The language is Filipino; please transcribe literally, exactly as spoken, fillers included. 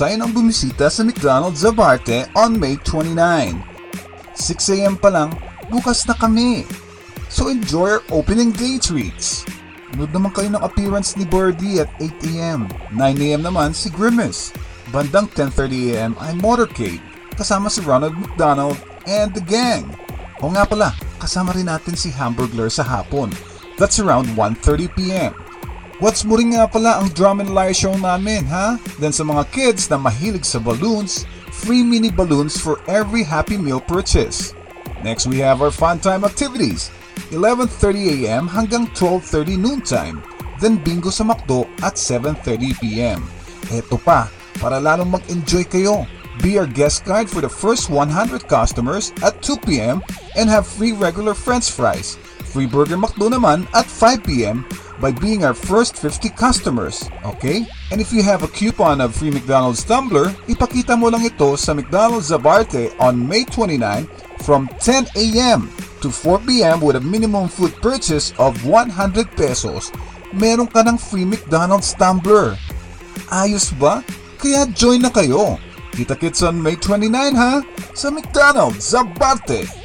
tayo ng bumisita sa McDonald's Zabarte on May twenty-ninth. six a m pa lang, bukas na kami. So enjoy our opening day treats. Nood naman kayo ng appearance ni Birdie at eight a m nine a m naman si Grimace. Bandang ten thirty a m ay Motorcade, kasama si Ronald McDonald and the gang. O nga pala, kasama rin natin si Hamburglar sa hapon. That's around one thirty p m What's mo rin nga pala ang drum and lyre show namin, ha? Then sa mga kids na mahilig sa balloons, free mini balloons for every Happy Meal purchase. Next we have our fun time activities, eleven thirty a m hanggang twelve thirty noontime. Then bingo sa McDo at seven thirty p m Eto pa, para lalong mag-enjoy kayo. Be our guest guide for the first one hundred customers at two p m and have free regular french fries. Free Burger McDo naman at five p m by being our first fifty customers, okay? And if you have a coupon of free McDonald's tumbler, ipakita mo lang ito sa McDonald's Zabarte on May twenty-ninth from ten a m to four p m with a minimum food purchase of one hundred pesos. Meron ka ng free McDonald's tumbler. Ayos ba? Kaya join na kayo. Kita-kits on May twenty-ninth ha? Sa McDonald's Zabarte.